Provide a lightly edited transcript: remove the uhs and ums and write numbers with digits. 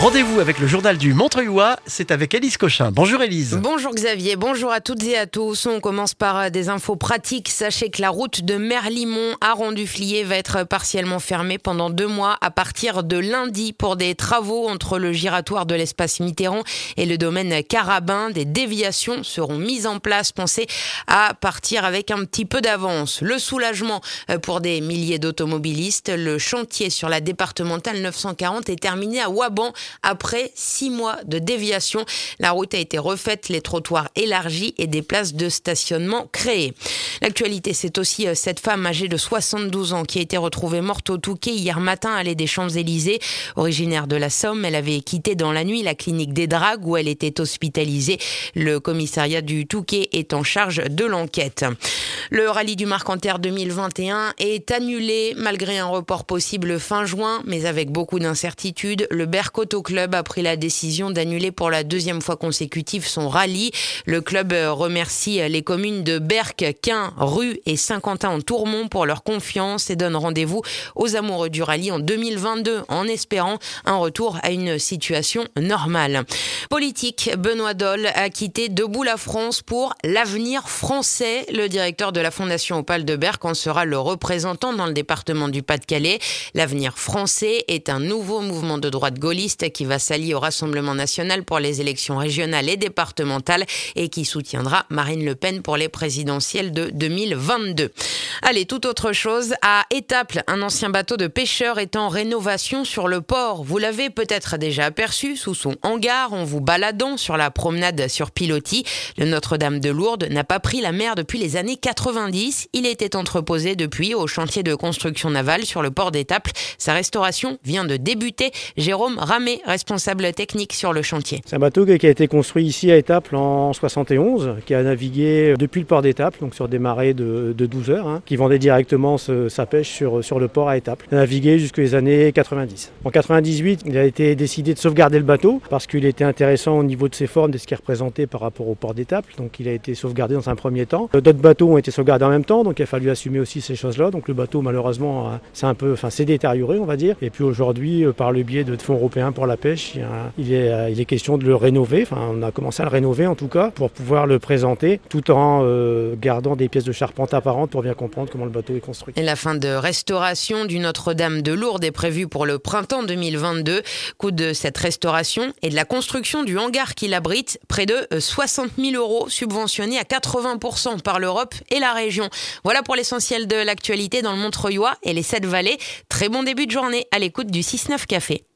Rendez-vous avec le journal du Montreuillois, c'est avec Élise Cochin. Bonjour Élise. Bonjour Xavier, bonjour à toutes et à tous. On commence par des infos pratiques. Sachez que la route de Merlimont à Ronduflier va être partiellement fermée pendant 2 mois à partir de lundi pour des travaux entre le giratoire de l'espace Mitterrand et le domaine Carabin. Des déviations seront mises en place. Pensez à partir avec un petit peu d'avance. Le soulagement pour des milliers d'automobilistes. Le chantier sur la départementale 940 est terminé à Waban. Après 6 mois de déviation, la route a été refaite, les trottoirs élargis et des places de stationnement créées. L'actualité, c'est aussi cette femme âgée de 72 ans qui a été retrouvée morte au Touquet hier matin à l'allée des Champs-Élysées. Originaire de la Somme, elle avait quitté dans la nuit la clinique des Dragues où elle était hospitalisée. Le commissariat du Touquet est en charge de l'enquête. Le rallye du Marcanterre 2021 est annulé malgré un report possible fin juin, mais avec beaucoup d'incertitudes. Le Berck Auto Club a pris la décision d'annuler pour la 2e fois consécutive son rallye. Le club remercie les communes de Berck, Quin, Rue et Saint-Quentin en Tourmont pour leur confiance et donne rendez-vous aux amoureux du rallye en 2022 en espérant un retour à une situation normale. Politique, Benoît Dolle a quitté Debout la France pour l'avenir français. Le directeur de la Fondation Opale de Berck en sera le représentant dans le département du Pas-de-Calais. L'avenir français est un nouveau mouvement de droite gaulliste qui va s'allier au Rassemblement national pour les élections régionales et départementales et qui soutiendra Marine Le Pen pour les présidentielles de 2022. Allez, toute autre chose. À Étaples, un ancien bateau de pêcheurs est en rénovation sur le port. Vous l'avez peut-être déjà aperçu sous son hangar en vous baladant sur la promenade sur pilotis. Le Notre-Dame de Lourdes n'a pas pris la mer depuis les années 90. Il était entreposé depuis au chantier de construction navale sur le port d'Étaples. Sa restauration vient de débuter. Jérôme Ramé, responsable technique sur le chantier. C'est un bateau qui a été construit ici à Étaples en 71, qui a navigué depuis le port d'Étaples, donc sur des marées de 12 heures, qui vendait directement sa pêche sur le port à Étaples. Il a navigué jusqu'aux années 90. En 98, il a été décidé de sauvegarder le bateau parce qu'il était intéressant au niveau de ses formes, de ce qu'il représentait par rapport au port d'Étaples. Donc il a été sauvegardé dans un premier temps. D'autres bateaux ont été sauvegardés en même temps, donc il a fallu assumer aussi ces choses-là. Donc le bateau, malheureusement, s'est détérioré, on va dire. Et puis aujourd'hui, par le biais de fonds européens pour la pêche, il est question de le rénover. Enfin, on a commencé à le rénover en tout cas pour pouvoir le présenter tout en gardant des pièces de charpente apparentes pour bien comprendre comment le bateau est construit. Et la fin de restauration du Notre-Dame de Lourdes est prévue pour le printemps 2022. Coût de cette restauration et de la construction du hangar qui l'abrite, près de 60 000 € subventionnés à 80% par l'Europe et la région. Voilà pour l'essentiel de l'actualité dans le Montreuillois et les 7 vallées. Très bon début de journée à l'écoute du 6-9 Café.